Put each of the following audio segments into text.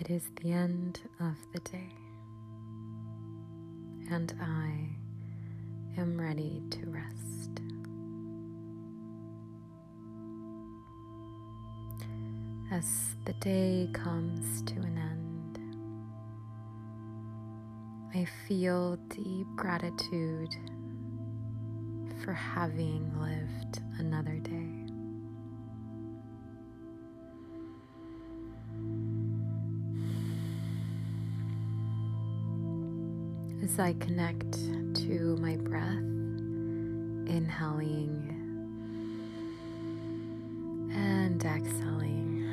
It is the end of the day, and I am ready to rest. As the day comes to an end, I feel deep gratitude for having lived another day. As I connect to my breath, inhaling and exhaling,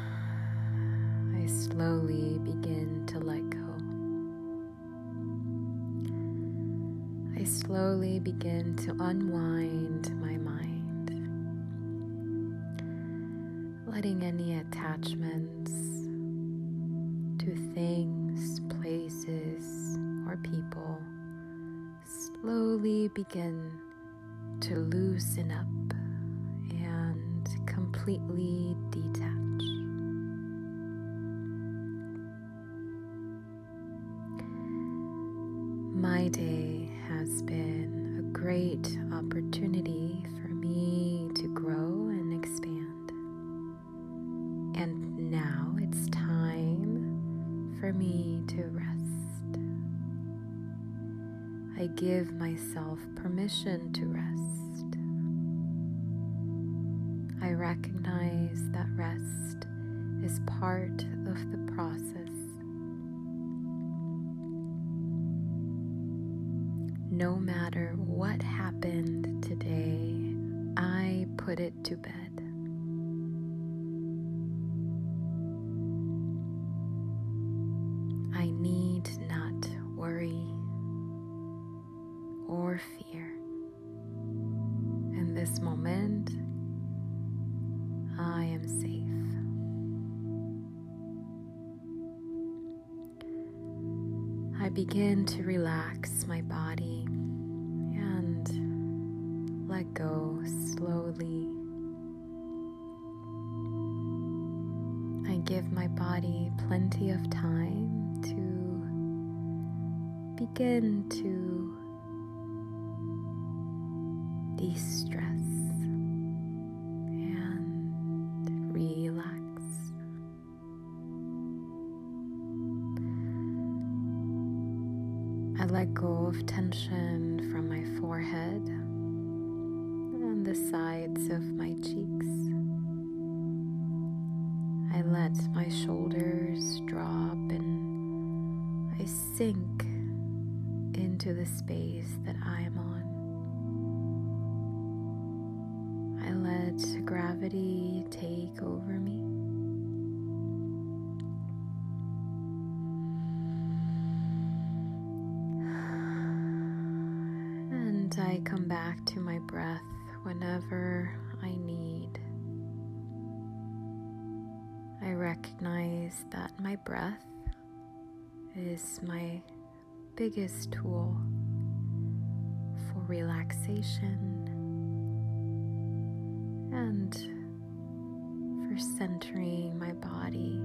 I slowly begin to let go. I slowly begin to unwind my mind, letting any attachments to things, places, or people slowly begin to loosen up and completely detach. My day has been a great opportunity for me to grow and expand. And now it's time for me to rest. I give myself permission to rest. I recognize that rest is part of the process. No matter what happened today, I put it to bed. I need not worry or fear. In this moment, I am safe. I begin to relax my body and let go slowly. I give my body plenty of time to begin to de-stress and relax. I let go of tension from my forehead and the sides of my cheeks. I let my shoulders drop and I sink into the space that I am on. I let gravity take over me. And I come back to my breath whenever I need. I recognize that my breath is my biggest tool for relaxation and for centering my body,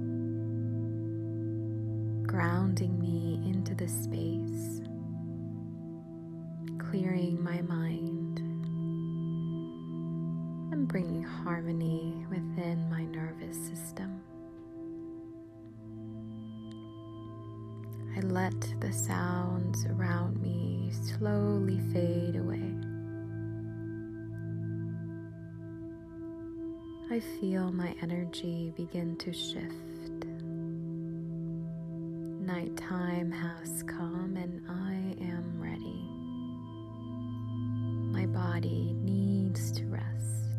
grounding me into the space, clearing my mind, and bringing harmony within my nervous system. I let the sounds around me slowly fade away. I feel my energy begin to shift. Nighttime has come and I am ready. My body needs to rest.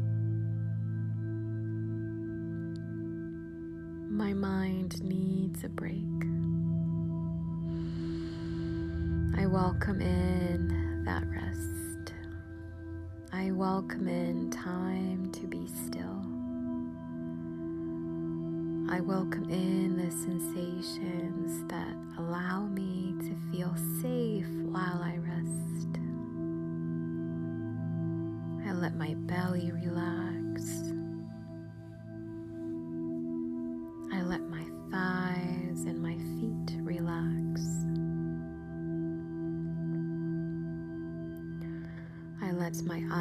My mind needs a break. I welcome in that rest. I welcome in time to be still. I welcome in the sensations that allow me to feel safe while I rest. I let my belly relax. I let my thighs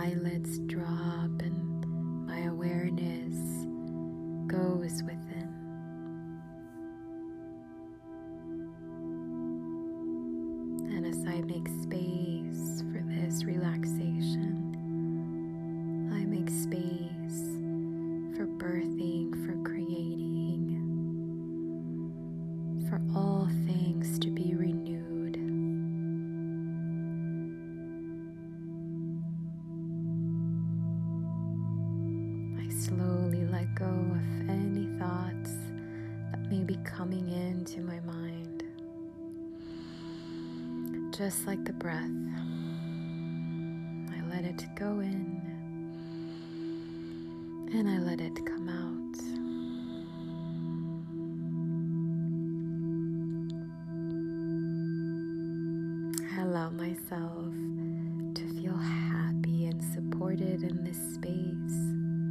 eyelids drop and my awareness goes within. And as I make space for this relaxation, I make space for birthing, for creating, for all things to be renewed. I slowly let go of any thoughts that may be coming into my mind. Just like the breath, I let it go in and I let it come out. I allow myself to feel happy and supported in this space.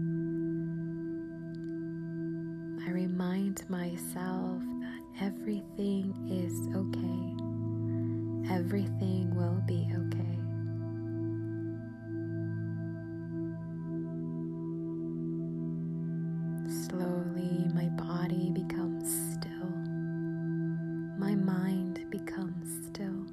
I remind myself that everything is okay. Everything will be okay. Slowly, my body becomes still. My mind becomes still.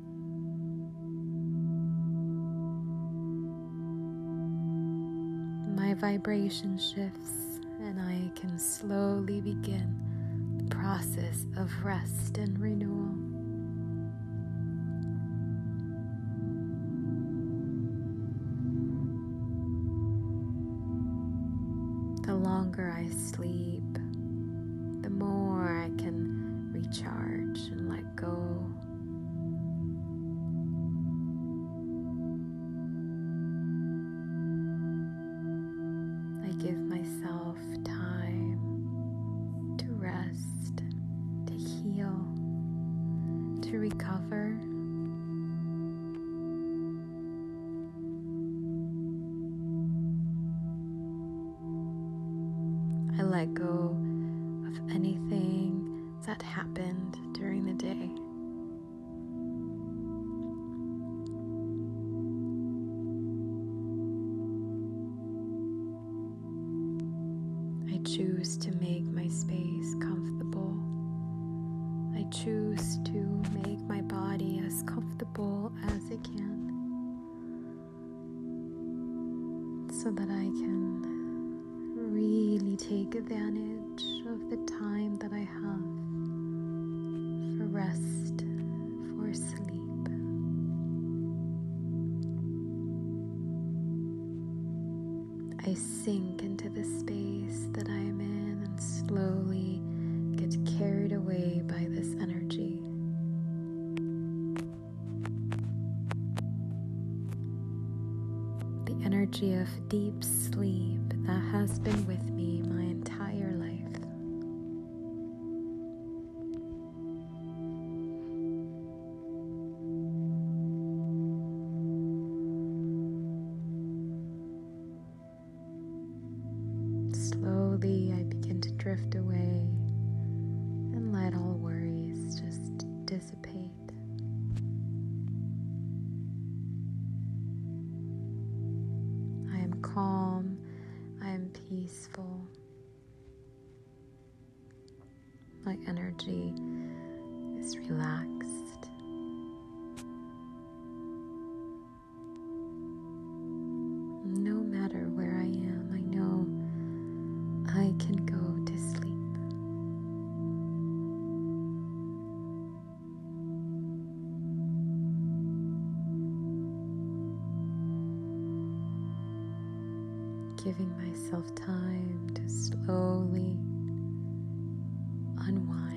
My vibration shifts, and I can slowly begin the process of rest and renewal. The longer I sleep, the more I can recharge and let go. I give myself time to rest, to heal, to recover. I let go of anything that happened during the day. I choose to make my space comfortable. I choose to make my body as comfortable as it can, so that I can really take advantage of the time that I have for rest, for sleep. I sink into the space that I am in and slowly get carried away by this energy. The energy of deep sleep that has been with me my entire life. Slowly, I begin to drift away and let all worries just dissipate. I am calm. I am peaceful. My energy is relaxed. No matter where I am, I know I can go to sleep. Giving myself time to slowly unwind.